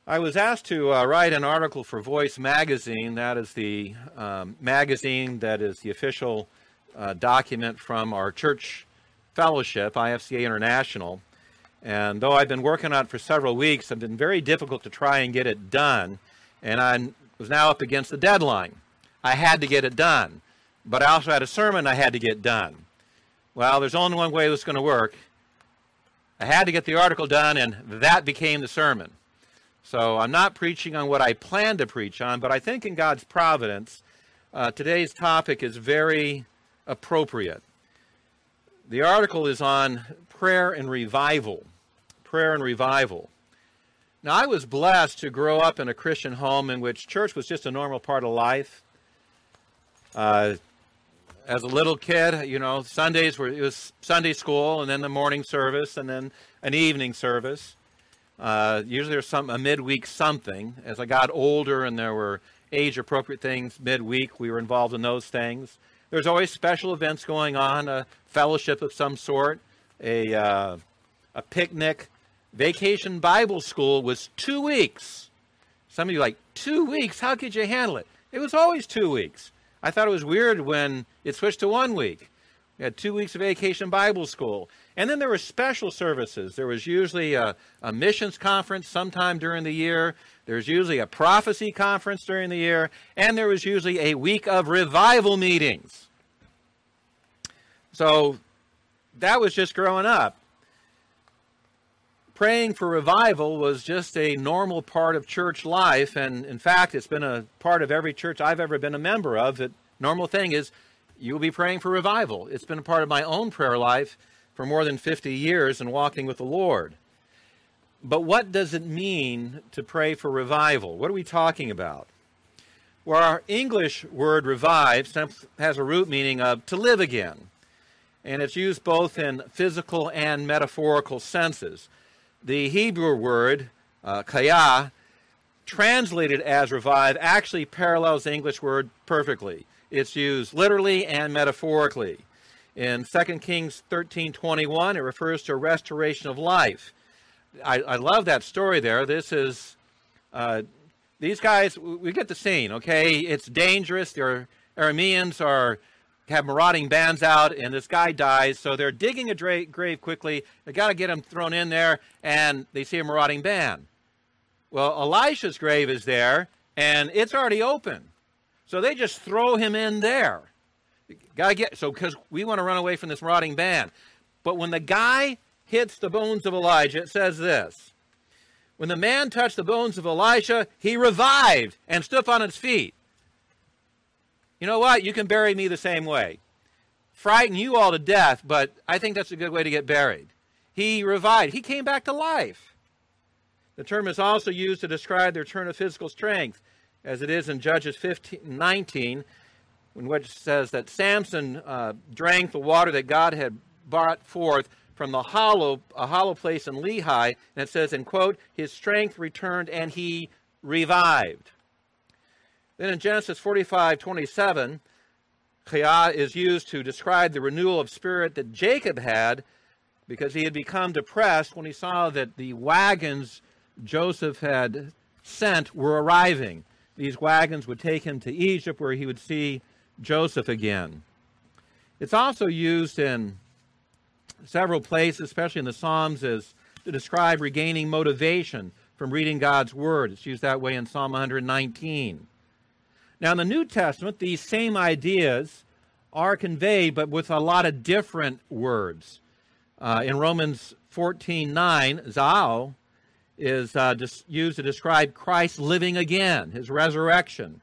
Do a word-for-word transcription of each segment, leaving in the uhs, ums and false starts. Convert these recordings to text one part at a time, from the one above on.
I was asked to uh, write an article for Voice Magazine. That is the um, magazine that is the official uh, document from our church fellowship, I F C A International. And though I've been working on it for several weeks, it's been very difficult to try and get it done. And I was now up against the deadline. I had to get it done. But I also had a sermon I had to get done. Well, there's only one way this is going to work. I had to get the article done, and that became the sermon. So I'm not preaching on what I planned to preach on, but I think in God's providence, uh, today's topic is very appropriate. The article is on prayer and revival. Prayer and revival. Now, I was blessed to grow up in a Christian home in which church was just a normal part of life. Uh, as a little kid, you know, Sundays were, it was Sunday school, and then the morning service, and then an evening service. Uh, usually there's some a midweek something. As I got older and there were age-appropriate things midweek, we were involved in those things. There's always special events going on, a fellowship of some sort, a uh, a picnic. Vacation Bible school was two weeks. Some of you are like, two weeks? How could you handle it? It was always two weeks. I thought it was weird when it switched to one week. We had two weeks of Vacation Bible school. And then there were special services. There was usually a, a missions conference sometime during the year. There's usually a prophecy conference during the year. And there was usually a week of revival meetings. So that was just growing up. Praying for revival was just a normal part of church life. And in fact, it's been a part of every church I've ever been a member of. The normal thing is you will be praying for revival. It's been a part of my own prayer life for more than fifty years and walking with the Lord. But what does it mean to pray for revival? What are we talking about? Well, our English word revive has a root meaning of to live again. And it's used both in physical and metaphorical senses. The Hebrew word, uh, kaya, translated as revive, actually parallels the English word perfectly. It's used literally and metaphorically. In Second Kings thirteen twenty-one, it refers to a restoration of life. I, I love that story there. This is, uh, these guys, we get the scene, okay? It's dangerous. The Arameans are, have marauding bands out, and this guy dies, so they're digging a dra- grave quickly. They got to get him thrown in there, and they see a marauding band. Well, Elisha's grave is there, and it's already open. So they just throw him in there. Gotta get so because we want to run away from this marauding band. But when the guy hits the bones of Elijah, it says this: when the man touched the bones of Elisha, he revived and stood up on his feet. You know what? You can bury me the same way. Frighten you all to death, but I think that's a good way to get buried. He revived. He came back to life. The term is also used to describe the return of physical strength, as it is in Judges fifteen nineteen, in which it says that Samson uh, drank the water that God had brought forth from the hollow, a hollow place in Lehi, and it says, in quote, his strength returned and he revived. Then in Genesis forty-five twenty-seven, chaya is used to describe the renewal of spirit that Jacob had because he had become depressed when he saw that the wagons Joseph had sent were arriving. These wagons would take him to Egypt where he would see Joseph again. It's also used in several places, especially in the Psalms, as to describe regaining motivation from reading God's Word. It's used that way in Psalm one nineteen. Now, in the New Testament, these same ideas are conveyed, but with a lot of different words. Uh, in Romans fourteen nine, zao is uh, just used to describe Christ living again, his resurrection.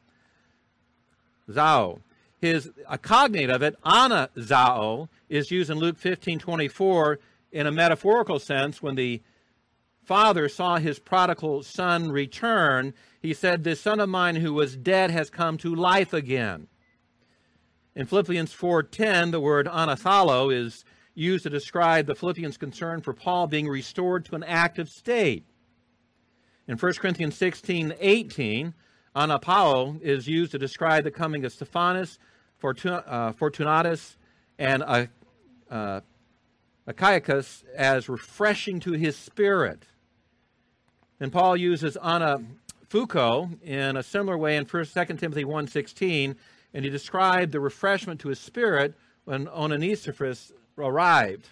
Zao. His a cognate of it, ana zao, is used in Luke fifteen twenty-four in a metaphorical sense. When the father saw his prodigal son return, he said, this son of mine who was dead has come to life again. In Philippians four ten, the word anathalo is used to describe the Philippians' concern for Paul being restored to an active state. In First Corinthians sixteen eighteen, anapao is used to describe the coming of Stephanas, Fortunatus, and uh, uh, Achaicus as refreshing to his spirit. And Paul uses anafuko in a similar way in Second Timothy one sixteen, and he described the refreshment to his spirit when Onesiphorus arrived.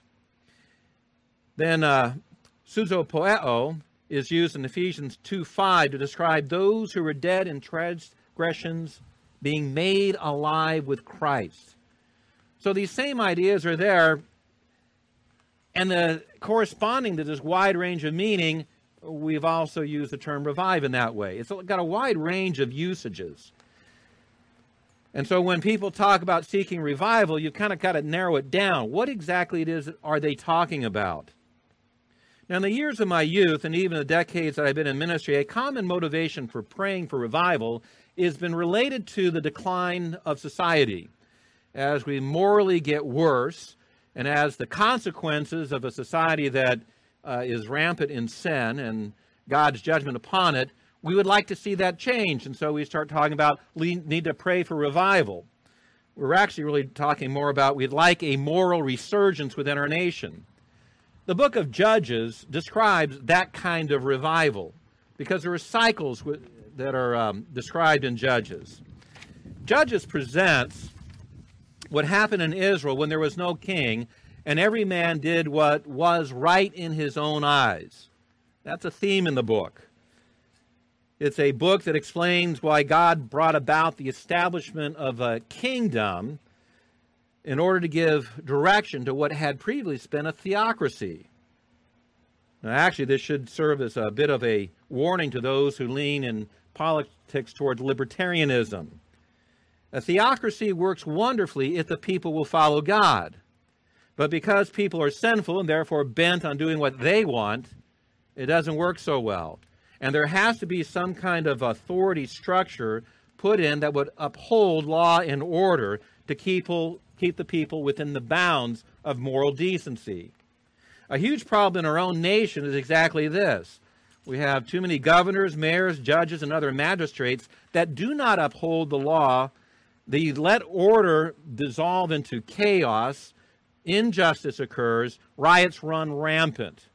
Then uh, suzopoeo is used in Ephesians two five to describe those who were dead in transgressions being made alive with Christ. So these same ideas are there, and the corresponding to this wide range of meaning, we've also used the term revive in that way. It's got a wide range of usages. And so when people talk about seeking revival, you've kind of got to narrow it down. What exactly it is are they talking about? Now, in the years of my youth, and even the decades that I've been in ministry, a common motivation for praying for revival has been related to the decline of society. As we morally get worse, and as the consequences of a society that uh, is rampant in sin and God's judgment upon it, we would like to see that change. And so we start talking about we need to pray for revival. We're actually really talking more about we'd like a moral resurgence within our nation. The book of Judges describes that kind of revival because there are cycles that are um, described in Judges. Judges presents what happened in Israel when there was no king and every man did what was right in his own eyes. That's a theme in the book. It's a book that explains why God brought about the establishment of a kingdom in order to give direction to what had previously been a theocracy. Now, actually, this should serve as a bit of a warning to those who lean in politics towards libertarianism. A theocracy works wonderfully if the people will follow God. But because people are sinful and therefore bent on doing what they want, it doesn't work so well. And there has to be some kind of authority structure put in that would uphold law and order to keep, keep the people within the bounds of moral decency. A huge problem in our own nation is exactly this. We have too many governors, mayors, judges, and other magistrates that do not uphold the law. They let order dissolve into chaos, injustice occurs, riots run rampant.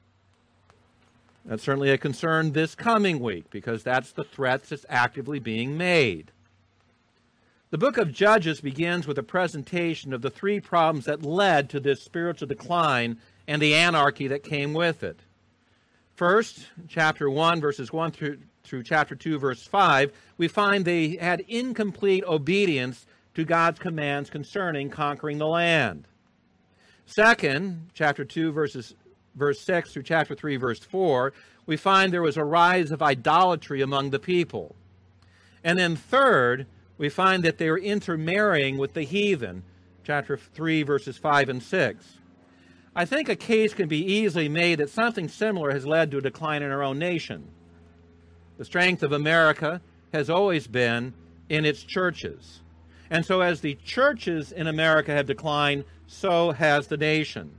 That's certainly a concern this coming week because that's the threat that's actively being made. The book of Judges begins with a presentation of the three problems that led to this spiritual decline and the anarchy that came with it. First, chapter one, verses one through, through chapter two, verse five, we find they had incomplete obedience to God's commands concerning conquering the land. Second, chapter two, verses verse six through chapter three, verse four, we find there was a rise of idolatry among the people. And then third, we find that they were intermarrying with the heathen, chapter three, verses five and six. I think a case can be easily made that something similar has led to a decline in our own nation. The strength of America has always been in its churches. And so as the churches in America have declined, so has the nation.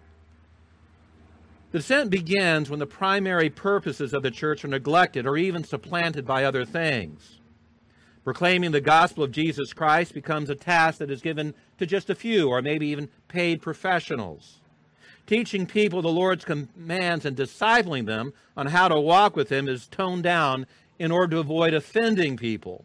The descent begins when the primary purposes of the church are neglected or even supplanted by other things. Proclaiming the gospel of Jesus Christ becomes a task that is given to just a few or maybe even paid professionals. Teaching people the Lord's commands and discipling them on how to walk with Him is toned down in order to avoid offending people.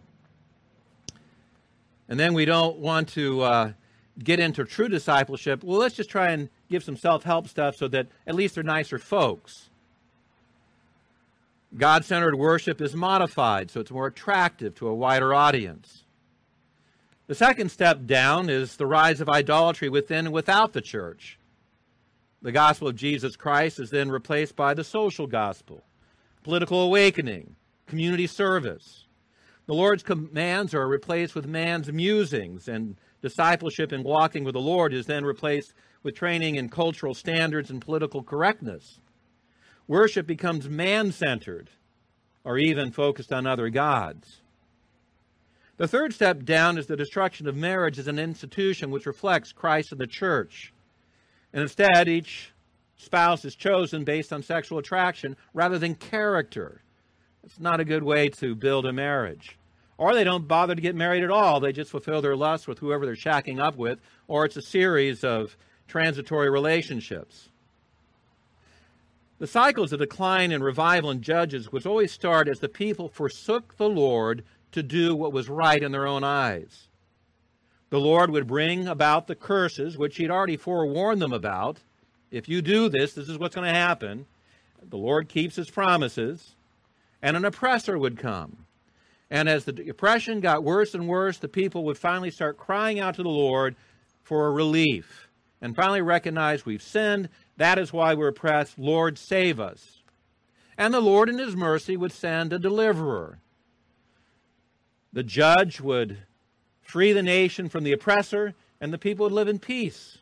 And then we don't want to uh, get into true discipleship. Well, let's just try and give some self-help stuff so that at least they're nicer folks. God-centered worship is modified so it's more attractive to a wider audience. The second step down is the rise of idolatry within and without the church. The gospel of Jesus Christ is then replaced by the social gospel, political awakening, community service. The Lord's commands are replaced with man's musings, and discipleship and walking with the Lord is then replaced with training in cultural standards and political correctness. Worship becomes man-centered or even focused on other gods. The third step down is the destruction of marriage as an institution which reflects Christ and the church. And instead, each spouse is chosen based on sexual attraction rather than character. It's not a good way to build a marriage. Or they don't bother to get married at all. They just fulfill their lust with whoever they're shacking up with, or it's a series of transitory relationships. The cycles of decline and revival in Judges would always start as the people forsook the Lord to do what was right in their own eyes. The Lord would bring about the curses, which he'd already forewarned them about. If you do this, this is what's going to happen. The Lord keeps his promises, and an oppressor would come. And as the oppression got worse and worse, the people would finally start crying out to the Lord for relief, and finally recognize we've sinned. That is why we're oppressed. Lord, save us. And the Lord in his mercy would send a deliverer. The judge would free the nation from the oppressor, and the people would live in peace.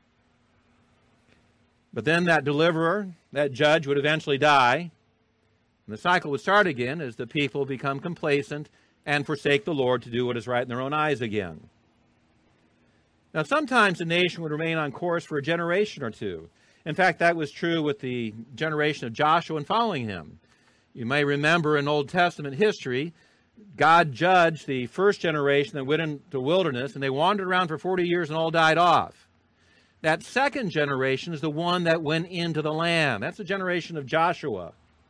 But then that deliverer, that judge, would eventually die, and the cycle would start again as the people become complacent and forsake the Lord to do what is right in their own eyes again. Now, sometimes the nation would remain on course for a generation or two. In fact, that was true with the generation of Joshua and following him. You may remember in Old Testament history, God judged the first generation that went into the wilderness, and they wandered around for forty years and all died off. That second generation is the one that went into the land. That's the generation of Joshua.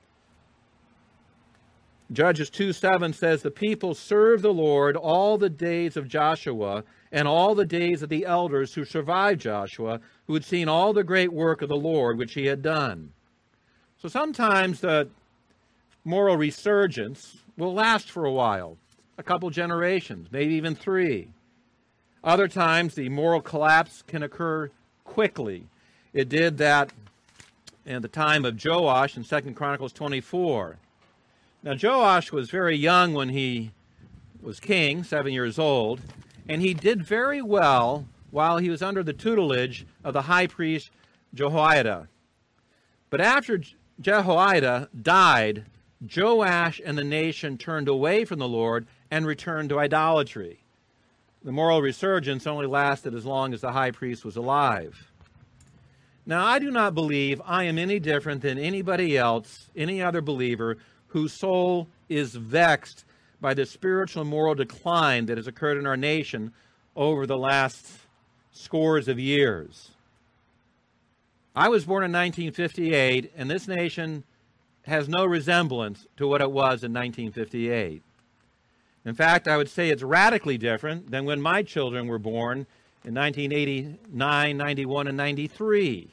Judges two seven says, the people served the Lord all the days of Joshua and all the days of the elders who survived Joshua, who had seen all the great work of the Lord which he had done. So sometimes the moral resurgence will last for a while, a couple generations, maybe even three. Other times the moral collapse can occur quickly. It did that in the time of Joash in Second Chronicles twenty-four. Now, Joash was very young when he was king, seven years old, and he did very well while he was under the tutelage of the high priest Jehoiada. But after Jehoiada died, Joash and the nation turned away from the Lord and returned to idolatry. The moral resurgence only lasted as long as the high priest was alive. Now, I do not believe I am any different than anybody else, any other believer, whose soul is vexed by the spiritual and moral decline that has occurred in our nation over the last scores of years. I was born in nineteen fifty-eight, and this nation has no resemblance to what it was in nineteen fifty-eight. In fact, I would say it's radically different than when my children were born in nineteen eighty-nine, ninety-one, and ninety-three.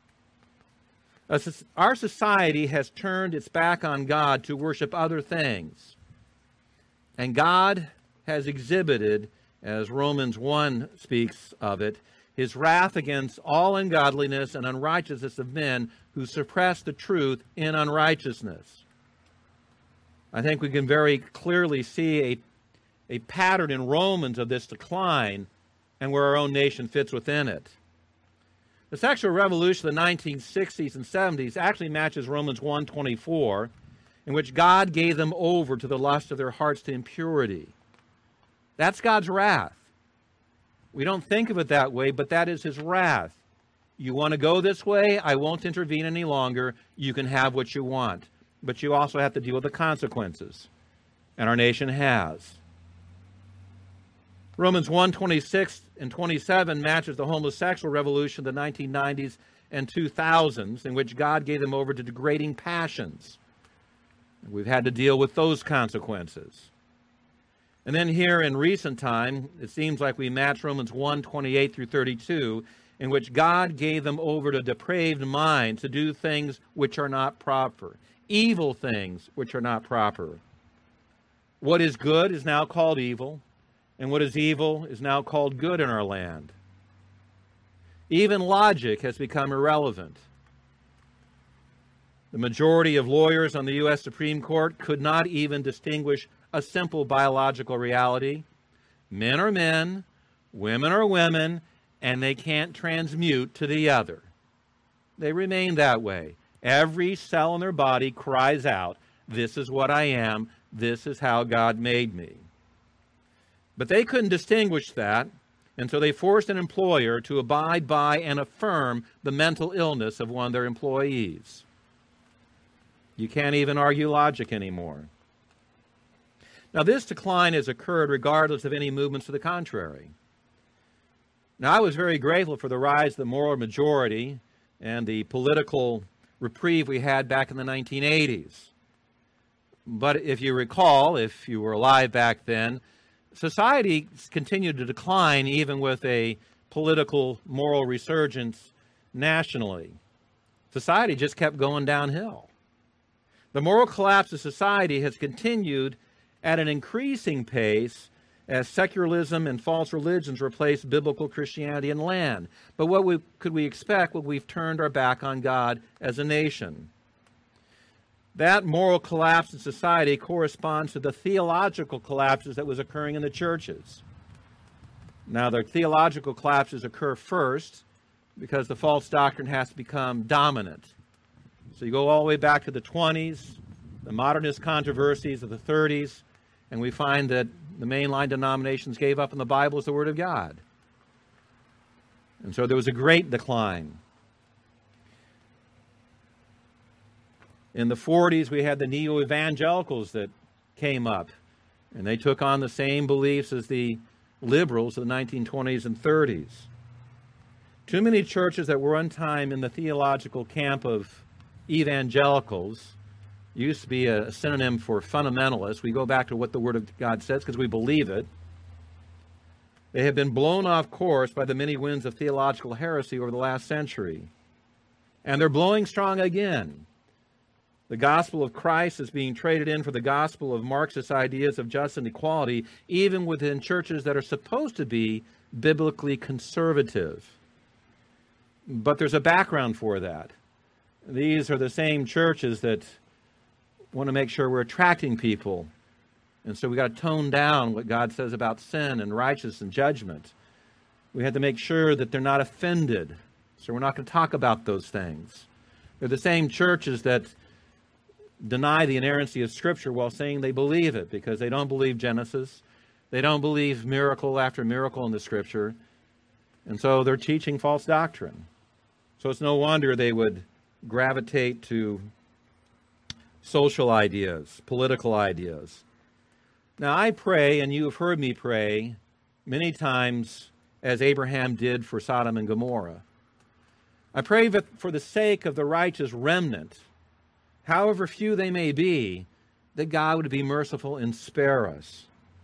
Our society has turned its back on God to worship other things. And God has exhibited, as Romans one speaks of it, his wrath against all ungodliness and unrighteousness of men who suppress the truth in unrighteousness. I think we can very clearly see a, a pattern in Romans of this decline and where our own nation fits within it. The sexual revolution of the nineteen sixties and seventies actually matches Romans one twenty-four, in which God gave them over to the lust of their hearts to impurity. That's God's wrath. We don't think of it that way, but that is his wrath. You want to go this way? I won't intervene any longer. You can have what you want. But you also have to deal with the consequences. And our nation has. Romans one twenty-six and twenty-seven matches the homosexual revolution of the nineteen nineties and two thousands, in which God gave them over to degrading passions. We've had to deal with those consequences. And then here in recent time, it seems like we match Romans one twenty-eight through thirty-two, in which God gave them over to depraved minds to do things which are not proper, evil things which are not proper. What is good is now called evil, and what is evil is now called good in our land. Even logic has become irrelevant. The majority of lawyers on the U S Supreme Court could not even distinguish a simple biological reality. Men are men, women are women, and they can't transmute to the other. They remain that way. Every cell in their body cries out, this is what I am, this is how God made me. But they couldn't distinguish that, and so they forced an employer to abide by and affirm the mental illness of one of their employees. You can't even argue logic anymore. Now, this decline has occurred regardless of any movements to the contrary. Now, I was very grateful for the rise of the moral majority and the political reprieve we had back in the nineteen eighties. But if you recall, if you were alive back then, society continued to decline even with a political moral resurgence nationally. Society just kept going downhill. The moral collapse of society has continued at an increasing pace as secularism and false religions replace biblical Christianity and land. But what we, could we expect when we've turned our back on God as a nation? That moral collapse in society corresponds to the theological collapses that was occurring in the churches. Now, the theological collapses occur first because the false doctrine has to become dominant. So you go all the way back to the twenties, the modernist controversies of the thirties, and we find that the mainline denominations gave up on the Bible as the Word of God. And so there was a great decline. In the forties, we had the neo-evangelicals that came up, and they took on the same beliefs as the liberals of the nineteen twenties and thirties. Too many churches that were one time in the theological camp of evangelicals used to be a synonym for fundamentalists. We go back to what the Word of God says because we believe it. They have been blown off course by the many winds of theological heresy over the last century. And they're blowing strong again. The gospel of Christ is being traded in for the gospel of Marxist ideas of justice and equality, even within churches that are supposed to be biblically conservative. But there's a background for that. These are the same churches that want to make sure we're attracting people. And so we got to tone down what God says about sin and righteousness and judgment. We have to make sure that they're not offended. So we're not going to talk about those things. They're the same churches that deny the inerrancy of Scripture while saying they believe it, because they don't believe Genesis. They don't believe miracle after miracle in the Scripture. And so they're teaching false doctrine. So it's no wonder they would gravitate to social ideas, political ideas. Now, I pray, and you have heard me pray many times, as Abraham did for Sodom and Gomorrah. I pray that for the sake of the righteous remnant, however few they may be, that God would be merciful and spare us.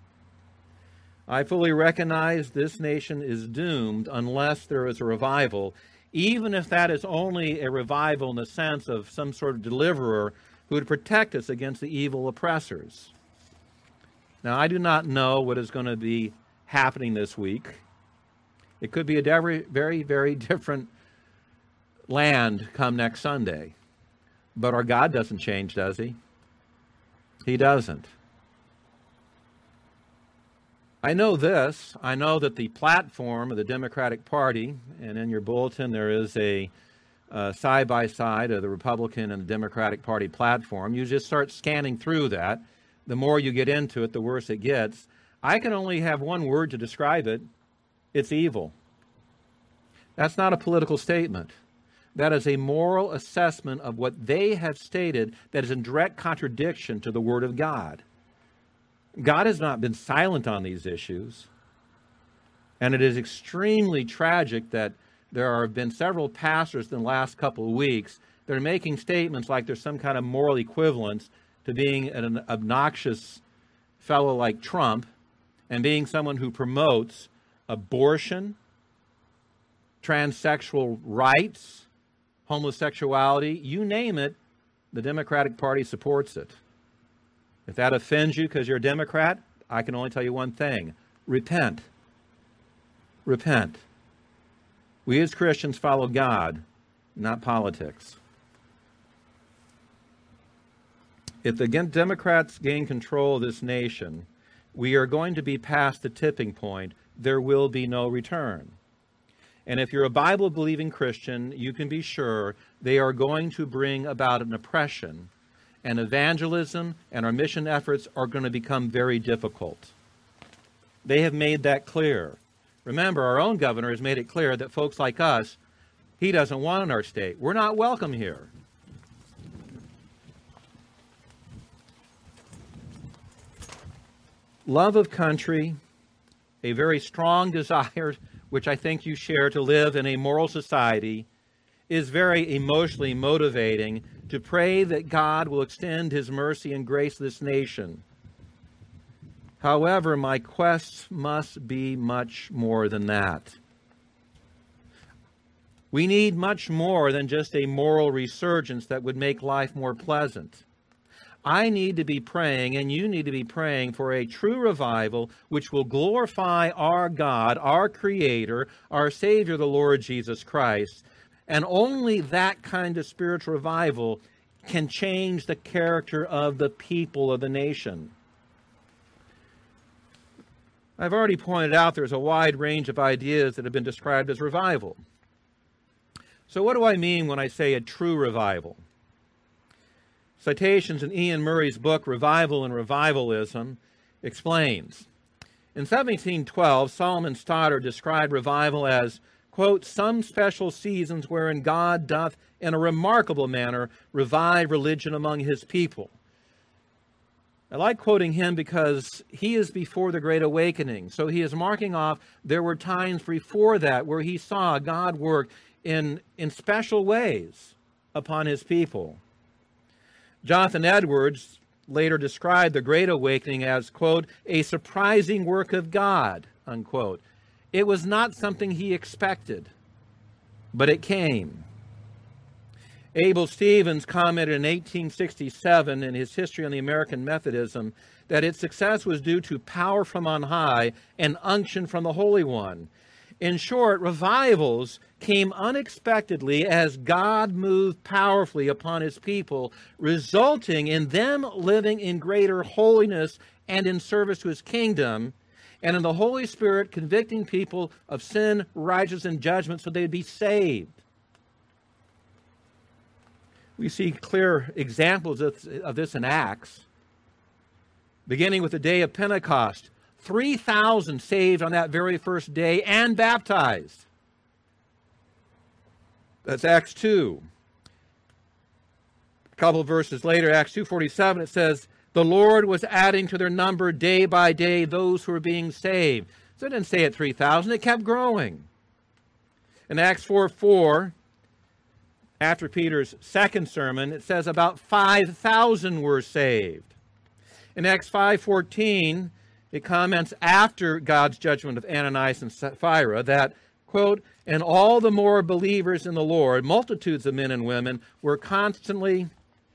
I fully recognize this nation is doomed unless there is a revival, even if that is only a revival in the sense of some sort of deliverer who would protect us against the evil oppressors. Now, I do not know what is going to be happening this week. It could be a very, very, very different land come next Sunday. But our God doesn't change, does he? He doesn't. I know this. I know that the platform of the Democratic Party, and in your bulletin there is a uh, side-by-side of the Republican and the Democratic Party platform. You just start scanning through that. The more you get into it, the worse it gets. I can only have one word to describe it. It's evil. That's not a political statement. That is a moral assessment of what they have stated that is in direct contradiction to the Word of God. God has not been silent on these issues. And it is extremely tragic that there have been several pastors in the last couple of weeks that are making statements like there's some kind of moral equivalence to being an obnoxious fellow like Trump and being someone who promotes abortion, transsexual rights, homosexuality, you name it, the Democratic Party supports it. If that offends you because you're a Democrat, I can only tell you one thing. Repent. Repent. We as Christians follow God, not politics. If the Democrats gain control of this nation, we are going to be past the tipping point. There will be no return. And if you're a Bible-believing Christian, you can be sure they are going to bring about an oppression, and evangelism and our mission efforts are going to become very difficult. They have made that clear. Remember, our own governor has made it clear that folks like us, he doesn't want in our state. We're not welcome here. Love of country, a very strong desire, which I think you share, to live in a moral society, is very emotionally motivating to pray that God will extend his mercy and grace to this nation. However, my quest must be much more than that. We need much more than just a moral resurgence that would make life more pleasant. I need to be praying, and you need to be praying for a true revival which will glorify our God, our Creator, our Savior, the Lord Jesus Christ. And only that kind of spiritual revival can change the character of the people of the nation. I've already pointed out there's a wide range of ideas that have been described as revival. So what do I mean when I say a true revival? Citations in Ian Murray's book, Revival and Revivalism, explains. In seventeen twelve, Solomon Stoddard described revival as, quote, some special seasons wherein God doth in a remarkable manner revive religion among his people. I like quoting him because he is before the Great Awakening. So he is marking off there were times before that where he saw God work in, in special ways upon his people. Jonathan Edwards later described the Great Awakening as, quote, a surprising work of God, unquote. It was not something he expected, but it came. Abel Stevens commented in eighteen sixty-seven in his History on the American Methodism that its success was due to power from on high and unction from the Holy One. In short, revivals came unexpectedly as God moved powerfully upon his people, resulting in them living in greater holiness and in service to his kingdom, and in the Holy Spirit convicting people of sin, righteousness, and judgment so they'd be saved. We see clear examples of, of this in Acts. Beginning with the day of Pentecost, three thousand saved on that very first day and baptized. That's Acts two. A couple of verses later, Acts two forty-seven, it says, the Lord was adding to their number day by day those who were being saved. So it didn't stay at three thousand, it kept growing. In Acts four four, after Peter's second sermon, it says about five thousand were saved. In Acts five fourteen, it comments after God's judgment of Ananias and Sapphira that, quote, and all the more believers in the Lord, multitudes of men and women, were constantly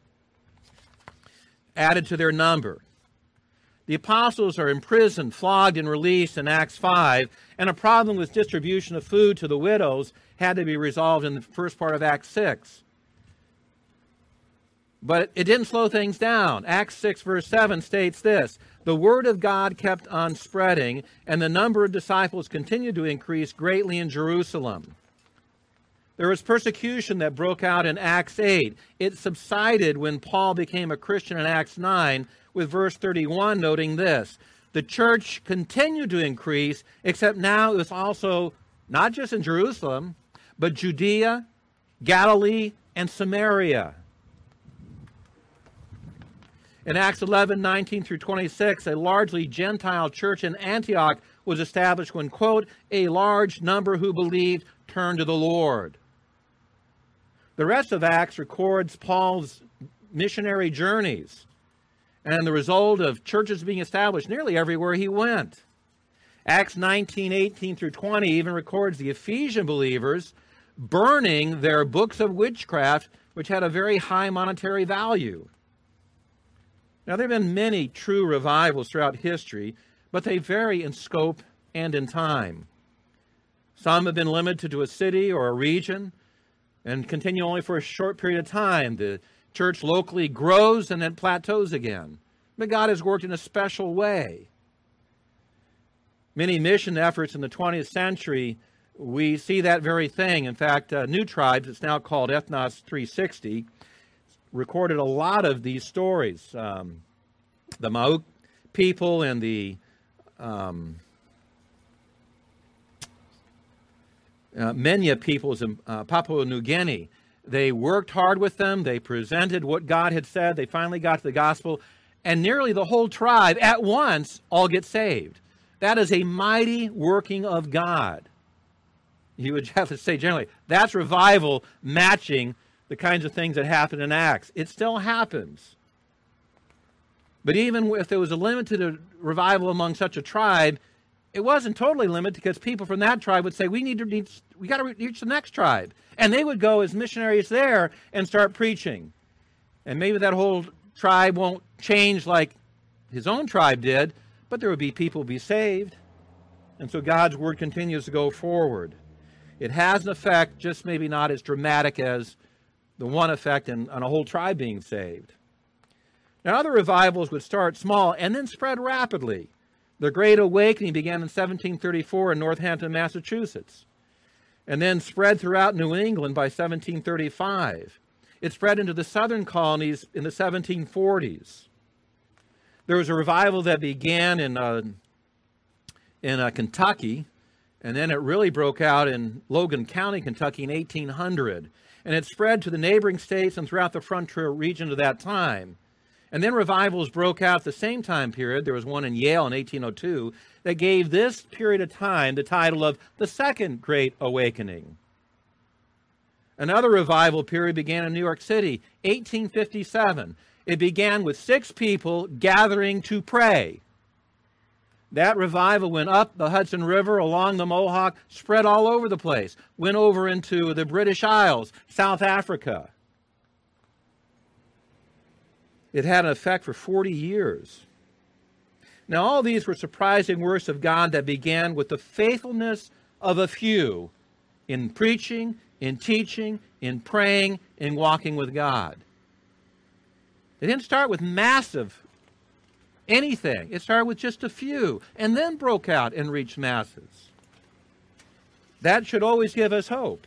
added to their number. The apostles are imprisoned, flogged, and released in Acts five, and a problem with distribution of food to the widows had to be resolved in the first part of Acts six. But it didn't slow things down. Acts six verse seven states this, the word of God kept on spreading, and the number of disciples continued to increase greatly in Jerusalem. There was persecution that broke out in Acts eight. It subsided when Paul became a Christian in Acts nine, with verse thirty-one noting this, the church continued to increase, except now it was also not just in Jerusalem, but Judea, Galilee, and Samaria. In Acts eleven, nineteen through twenty-six, a largely Gentile church in Antioch was established when, quote, a large number who believed turned to the Lord. The rest of Acts records Paul's missionary journeys and the result of churches being established nearly everywhere he went. Acts nineteen, eighteen through twenty even records the Ephesian believers burning their books of witchcraft, which had a very high monetary value. Now, there have been many true revivals throughout history, but they vary in scope and in time. Some have been limited to a city or a region and continue only for a short period of time. The church locally grows and then plateaus again. But God has worked in a special way. Many mission efforts in the twentieth century, we see that very thing. In fact, uh, New Tribes, it's now called Ethnos three sixty, recorded a lot of these stories. Um, the Mauk people and the um, uh, Menya peoples in uh, Papua New Guinea, they worked hard with them. They presented what God had said. They finally got to the gospel. And nearly the whole tribe at once all get saved. That is a mighty working of God. You would have to say generally, that's revival matching the kinds of things that happen in Acts. It still happens. But even if there was a limited revival among such a tribe, it wasn't totally limited, because people from that tribe would say, we need to reach, we got to reach the next tribe. And they would go as missionaries there and start preaching. And maybe that whole tribe won't change like his own tribe did, but there would be people be saved. And so God's word continues to go forward. It has an effect, just maybe not as dramatic as the one effect in, on a whole tribe being saved. Now, other revivals would start small and then spread rapidly. The Great Awakening began in seventeen thirty-four in Northampton, Massachusetts, and then spread throughout New England by seventeen thirty-five. It spread into the southern colonies in the seventeen forties. There was a revival that began in, uh, in uh, Kentucky, and then it really broke out in Logan County, Kentucky in eighteen hundred. And it spread to the neighboring states and throughout the frontier region of that time. And then revivals broke out at the same time period. There was one in Yale in eighteen oh two that gave this period of time the title of the Second Great Awakening. Another revival period began in New York City, eighteen fifty-seven. It began with six people gathering to pray. That revival went up the Hudson River, along the Mohawk, spread all over the place, went over into the British Isles, South Africa. It had an effect for forty years. Now, all these were surprising works of God that began with the faithfulness of a few in preaching, in teaching, in praying, in walking with God. It didn't start with massive anything. It started with just a few, and then broke out and reached masses. That should always give us hope.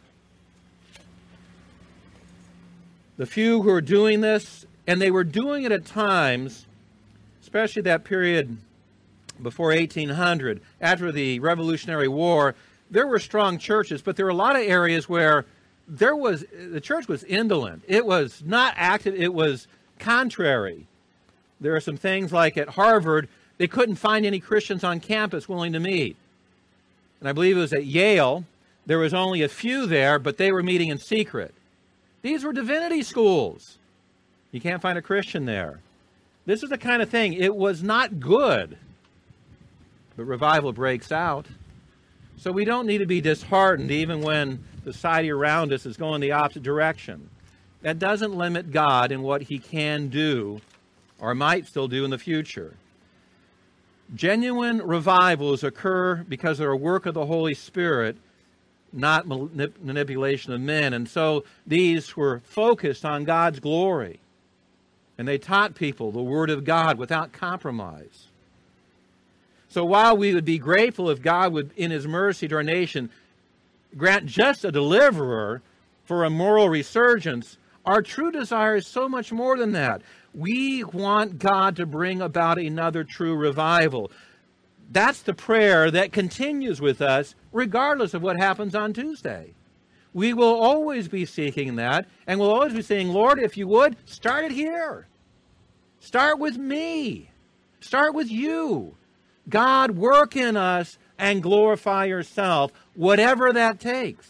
The few who are doing this, and they were doing it at times, especially that period before eighteen hundred, after the Revolutionary War, there were strong churches, but there were a lot of areas where there was, the church was indolent. It was not active. It was contrary. There are some things like at Harvard, they couldn't find any Christians on campus willing to meet. And I believe it was at Yale, there was only a few there, but they were meeting in secret. These were divinity schools. You can't find a Christian there. This is the kind of thing, it was not good. But revival breaks out. So we don't need to be disheartened even when society around us is going the opposite direction. That doesn't limit God in what he can do or might still do in the future. Genuine revivals occur because they're a work of the Holy Spirit, not manip- manipulation of men. And so these were focused on God's glory. And they taught people the Word of God without compromise. So while we would be grateful if God would, in his mercy to our nation, grant just a deliverer for a moral resurgence, our true desire is so much more than that. We want God to bring about another true revival. That's the prayer that continues with us regardless of what happens on Tuesday. We will always be seeking that, and we'll always be saying, Lord, if you would, start it here. Start with me. Start with you. God, work in us and glorify yourself, whatever that takes.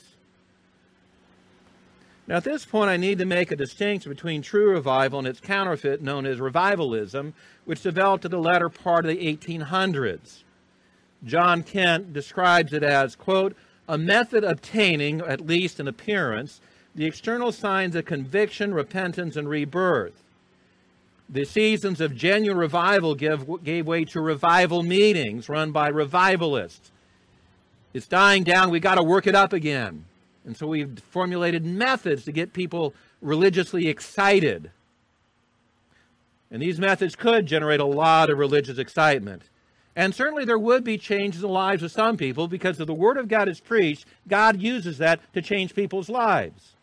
Now, at this point, I need to make a distinction between true revival and its counterfeit, known as revivalism, which developed in the latter part of the eighteen hundreds. John Kent describes it as, quote, a method obtaining, at least in appearance, the external signs of conviction, repentance, and rebirth. The seasons of genuine revival give, gave way to revival meetings run by revivalists. It's dying down. We've got to work it up again. And so we've formulated methods to get people religiously excited. And these methods could generate a lot of religious excitement. And certainly there would be changes in the lives of some people because if the Word of God is preached, God uses that to change people's lives.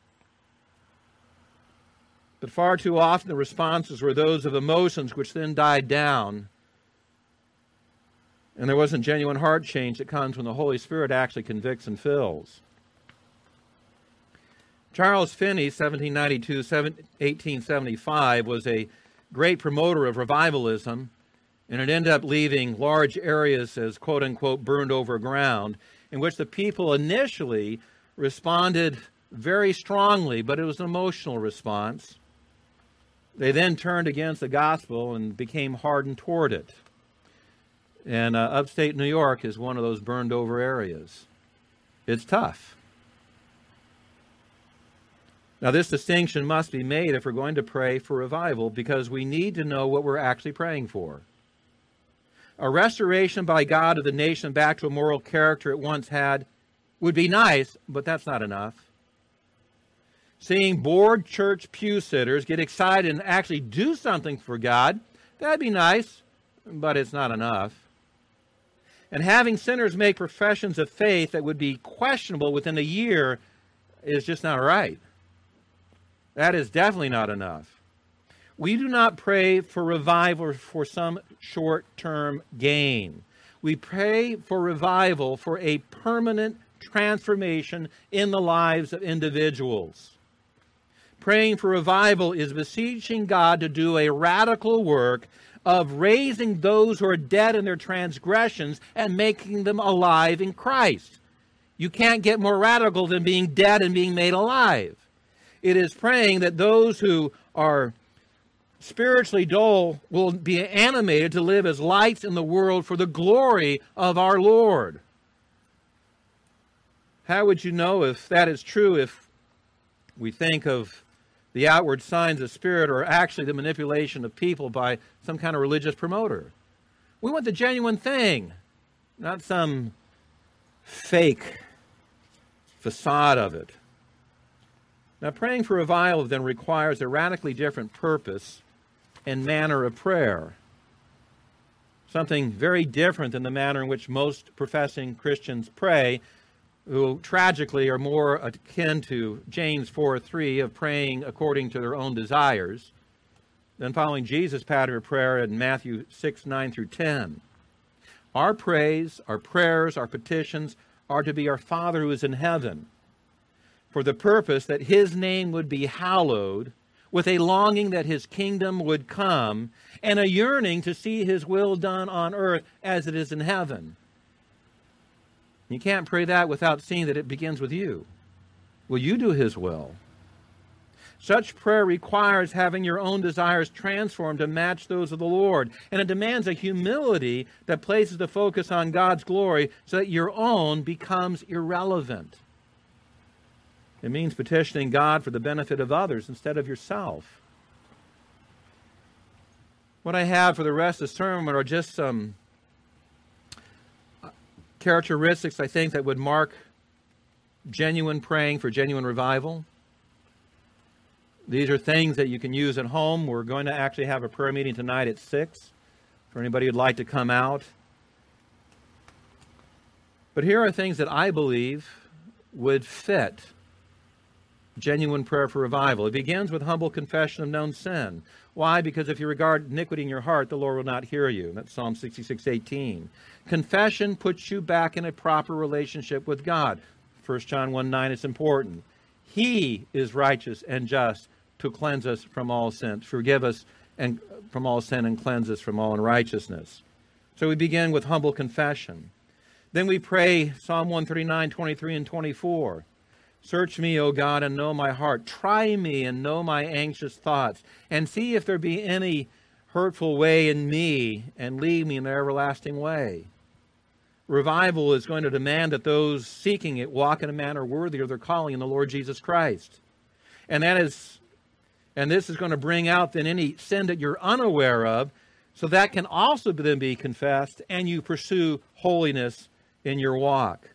But far too often the responses were those of emotions which then died down. And there wasn't genuine heart change that comes when the Holy Spirit actually convicts and fills. Charles Finney, seventeen ninety-two to eighteen seventy-five, was a great promoter of revivalism, and it ended up leaving large areas as quote-unquote burned over ground. in which the people initially responded very strongly, but it was an emotional response. They then turned against the gospel and became hardened toward it. And uh, upstate New York is one of those burned over areas. It's tough. Now, this distinction must be made if we're going to pray for revival, because we need to know what we're actually praying for. A restoration by God of the nation back to a moral character it once had would be nice, but that's not enough. Seeing bored church pew sitters get excited and actually do something for God, that'd be nice, but it's not enough. And having sinners make professions of faith that would be questionable within a year is just not right. That is definitely not enough. We do not pray for revival for some short-term gain. We pray for revival for a permanent transformation in the lives of individuals. Praying for revival is beseeching God to do a radical work of raising those who are dead in their transgressions and making them alive in Christ. You can't get more radical than being dead and being made alive. It is praying that those who are spiritually dull will be animated to live as lights in the world for the glory of our Lord. How would you know if that is true if we think of the outward signs of spirit are actually the manipulation of people by some kind of religious promoter? We want the genuine thing, not some fake facade of it. Now, praying for revival then requires a radically different purpose and manner of prayer. Something very different than the manner in which most professing Christians pray, who tragically are more akin to James four three of praying according to their own desires than following Jesus' pattern of prayer in Matthew six nine through ten. Our praise, our prayers, our petitions are to be our Father who is in heaven, for the purpose that his name would be hallowed, with a longing that his kingdom would come, and a yearning to see his will done on earth as it is in heaven. You can't pray that without seeing that it begins with you. Will you do his will? Such prayer requires having your own desires transformed to match those of the Lord, and it demands a humility that places the focus on God's glory so that your own becomes irrelevant. It means petitioning God for the benefit of others instead of yourself. What I have for the rest of the sermon are just some characteristics, I think, that would mark genuine praying for genuine revival. These are things that you can use at home. We're going to actually have a prayer meeting tonight at six for anybody who'd like to come out. But here are things that I believe would fit genuine prayer for revival. It begins with humble confession of known sin. Why? Because if you regard iniquity in your heart, the Lord will not hear you. That's Psalm sixty-six eighteen. Confession puts you back in a proper relationship with God. First John one nine is important. He is righteous and just to cleanse us from all sin, forgive us and from all sin and cleanse us from all unrighteousness. So we begin with humble confession. Then we pray Psalm one thirty-nine, twenty-three and twenty-four. Search me, O God, and know my heart. Try me and know my anxious thoughts, and see if there be any hurtful way in me, and lead me in an everlasting way. Revival is going to demand that those seeking it walk in a manner worthy of their calling in the Lord Jesus Christ. And that is, and this is going to bring out then any sin that you're unaware of, so that can also then be confessed, and you pursue holiness in your walk.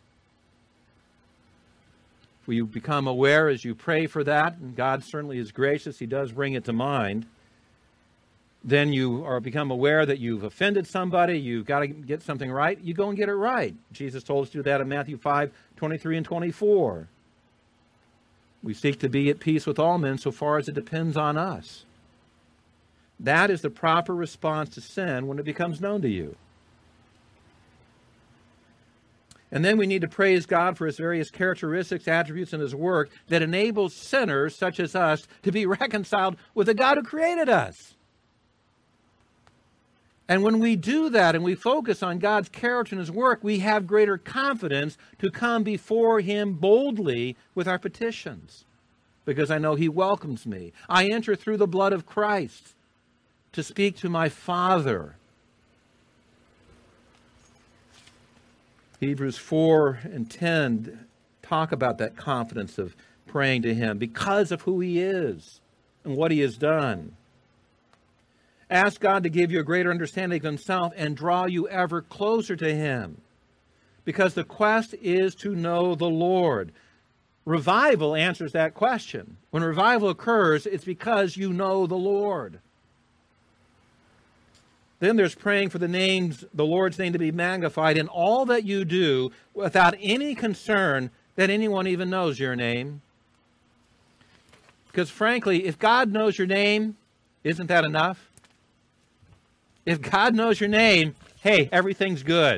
Will you become aware as you pray for that? And God certainly is gracious. He does bring it to mind. Then you are become aware that you've offended somebody. You've got to get something right. You go and get it right. Jesus told us to do that in Matthew five, twenty-three and twenty-four. We seek to be at peace with all men so far as it depends on us. That is the proper response to sin when it becomes known to you. And then we need to praise God for his various characteristics, attributes, and his work that enables sinners such as us to be reconciled with the God who created us. And when we do that and we focus on God's character and His work, we have greater confidence to come before Him boldly with our petitions. Because I know He welcomes me. I enter through the blood of Christ to speak to my Father. Hebrews four and ten talk about that confidence of praying to Him because of who He is and what He has done. Ask God to give you a greater understanding of Himself and draw you ever closer to Him. Because the quest is to know the Lord. Revival answers that question. When revival occurs, it's because you know the Lord. Then there's praying for the names, the Lord's name to be magnified in all that you do without any concern that anyone even knows your name. Because frankly, if God knows your name, isn't that enough? If God knows your name, hey, everything's good.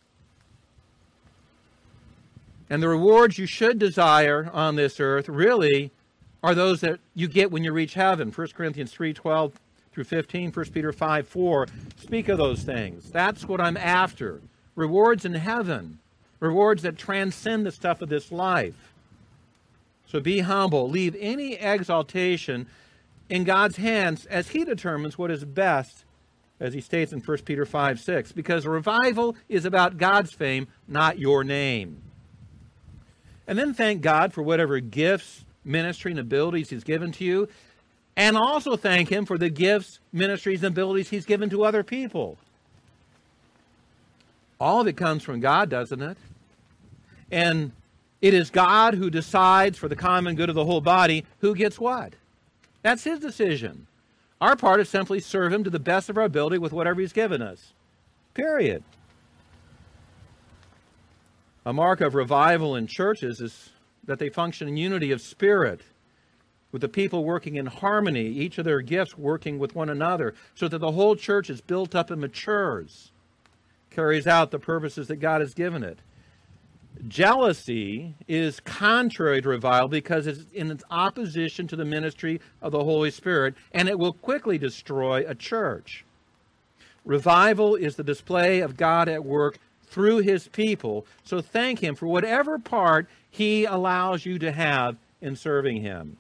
And the rewards you should desire on this earth really are those that you get when you reach heaven. First Corinthians three twelve through fifteen, First Peter five four speak of those things. That's what I'm after. Rewards in heaven. Rewards that transcend the stuff of this life. So be humble. Leave any exaltation in God's hands as He determines what is best, as He states in First Peter five six, because revival is about God's fame, not your name. And then thank God for whatever gifts, ministry, and abilities He's given to you, and also thank Him for the gifts, ministries, and abilities He's given to other people. All of it comes from God, doesn't it? And it is God who decides for the common good of the whole body who gets what. That's His decision. Our part is simply serve Him to the best of our ability with whatever He's given us. Period. A mark of revival in churches is that they function in unity of spirit, with the people working in harmony, each of their gifts working with one another, so that the whole church is built up and matures, carries out the purposes that God has given it. Jealousy is contrary to revival because it's in its opposition to the ministry of the Holy Spirit, and it will quickly destroy a church. Revival is the display of God at work through His people, so thank Him for whatever part He allows you to have in serving Him.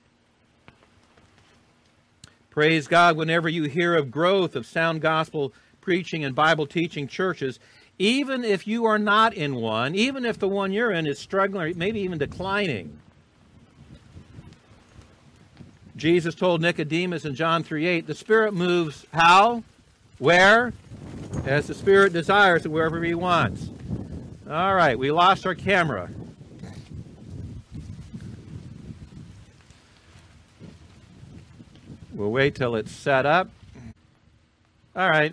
Praise God whenever you hear of growth of sound gospel preaching and Bible teaching churches, even if you are not in one, even if the one you're in is struggling or maybe even declining. Jesus told Nicodemus in John three eight, the Spirit moves how? Where? As the Spirit desires and wherever He wants. All right, we lost our camera. We'll wait till it's set up. All right.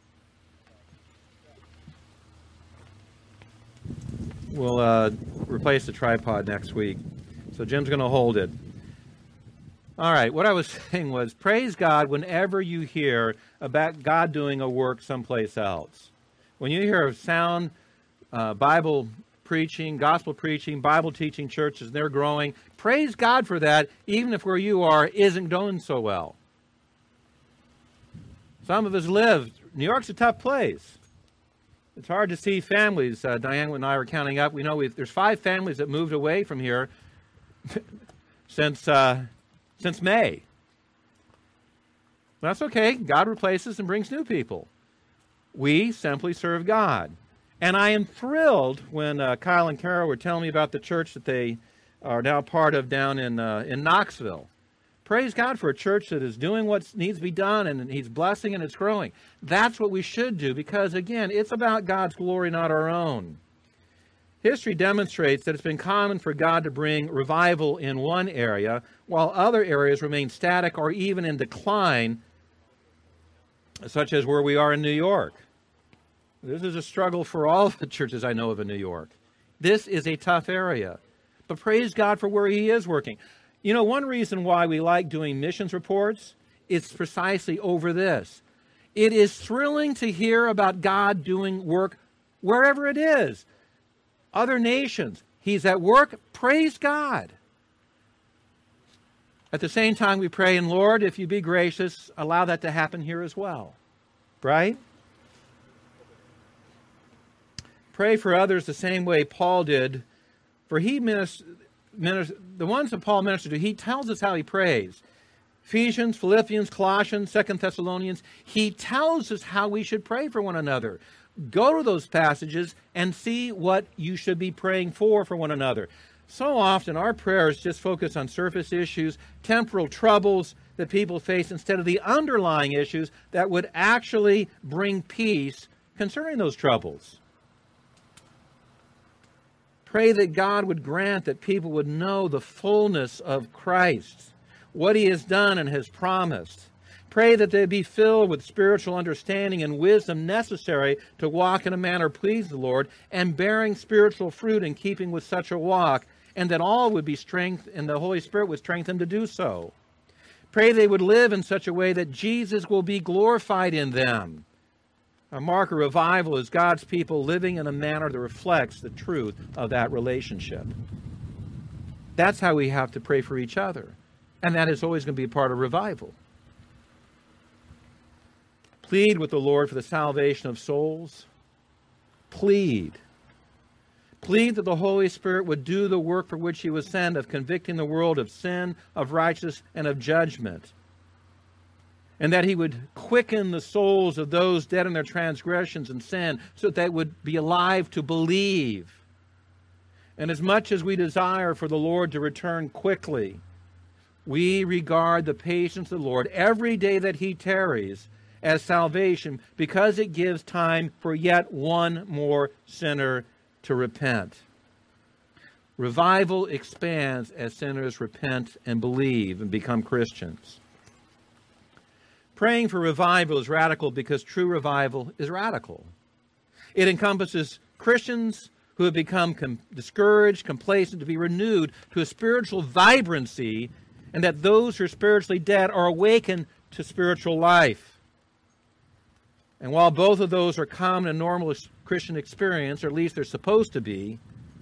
We'll uh, replace the tripod next week. So Jim's going to hold it. All right, what I was saying was, praise God whenever you hear about God doing a work someplace else. When you hear of sound uh, Bible preaching, gospel preaching, Bible teaching churches, and they're growing, praise God for that, even if where you are isn't going so well. Some of us live, New York's a tough place. It's hard to see families. Uh, Diane and I were counting up. We know we've, there's five families that moved away from here since uh, since May. That's okay. God replaces and brings new people. We simply serve God. And I am thrilled when uh, Kyle and Carol were telling me about the church that they are now part of down in uh, in Knoxville. Praise God for a church that is doing what needs to be done, and He's blessing and it's growing. That's what we should do because, again, it's about God's glory, not our own. History demonstrates that it's been common for God to bring revival in one area while other areas remain static or even in decline, such as where we are in New York. This is a struggle for all of the churches I know of in New York. This is a tough area. But praise God for where He is working. You know, one reason why we like doing missions reports is precisely over this. It is thrilling to hear about God doing work wherever it is. Other nations, He's at work, praise God. At the same time, we pray, and Lord, if You be gracious, allow that to happen here as well. Right? Pray for others the same way Paul did, for he ministered, minister, the ones that Paul ministered to, he tells us how he prays. Ephesians, Philippians, Colossians, Second Thessalonians, he tells us how we should pray for one another. Go to those passages and see what you should be praying for for one another. So often our prayers just focus on surface issues, temporal troubles that people face, instead of the underlying issues that would actually bring peace concerning those troubles. Pray that God would grant that people would know the fullness of Christ, what he has done and has promised. Pray that they be filled with spiritual understanding and wisdom necessary to walk in a manner pleasing the Lord, and bearing spiritual fruit in keeping with such a walk, and that all would be strengthened, and the Holy Spirit would strengthen them to do so. Pray they would live in such a way that Jesus will be glorified in them. A mark of revival is God's people living in a manner that reflects the truth of that relationship. That's how we have to pray for each other. And that is always going to be a part of revival. Plead with the Lord for the salvation of souls. Plead. Plead that the Holy Spirit would do the work for which he was sent, of convicting the world of sin, of righteousness, and of judgment. And that he would quicken the souls of those dead in their transgressions and sin, so that they would be alive to believe. And as much as we desire for the Lord to return quickly, we regard the patience of the Lord every day that he tarries as salvation, because it gives time for yet one more sinner to repent. Revival expands as sinners repent and believe and become Christians. Praying for revival is radical because true revival is radical. It encompasses Christians who have become com- discouraged, complacent, to be renewed to a spiritual vibrancy, and that those who are spiritually dead are awakened to spiritual life. And while both of those are common and normal Christian experience, or at least they're supposed to be,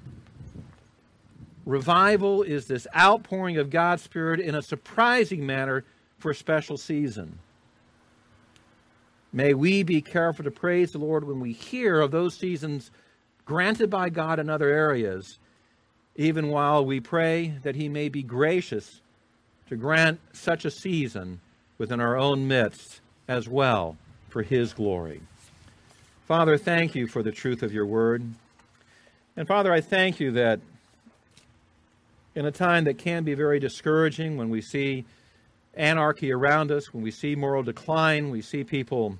revival is this outpouring of God's Spirit in a surprising manner for a special season. May we be careful to praise the Lord when we hear of those seasons granted by God in other areas, even while we pray that he may be gracious to grant such a season within our own midst as well, for his glory. Father, thank you for the truth of your word. And Father, I thank you that in a time that can be very discouraging, when we see anarchy around us, when we see moral decline, we see people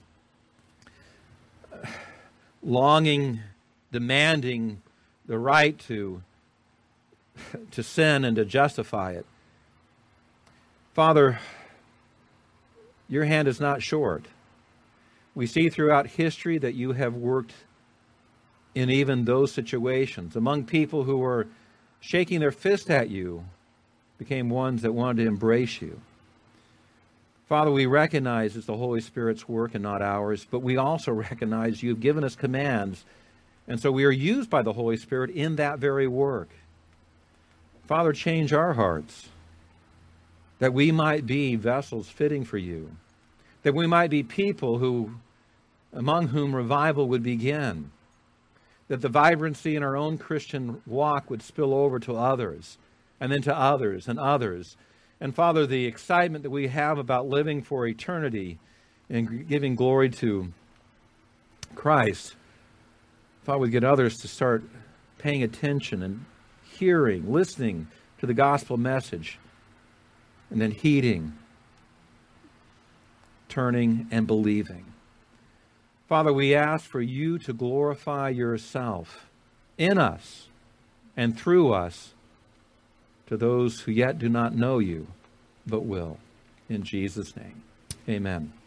longing, demanding the right to, to sin and to justify it. Father, your hand is not short. We see throughout history that you have worked in even those situations. Among people who were shaking their fist at you, became ones that wanted to embrace you. Father, we recognize it's the Holy Spirit's work and not ours, but we also recognize you've given us commands, and so we are used by the Holy Spirit in that very work. Father, change our hearts, that we might be vessels fitting for you, that we might be people who, among whom revival would begin, that the vibrancy in our own Christian walk would spill over to others, and then to others and others. And Father, the excitement that we have about living for eternity and giving glory to Christ, Father, would get others to start paying attention and hearing, listening to the gospel message, and then heeding, turning, and believing. Father, we ask for you to glorify yourself in us and through us to those who yet do not know you, but will. In Jesus' name, amen.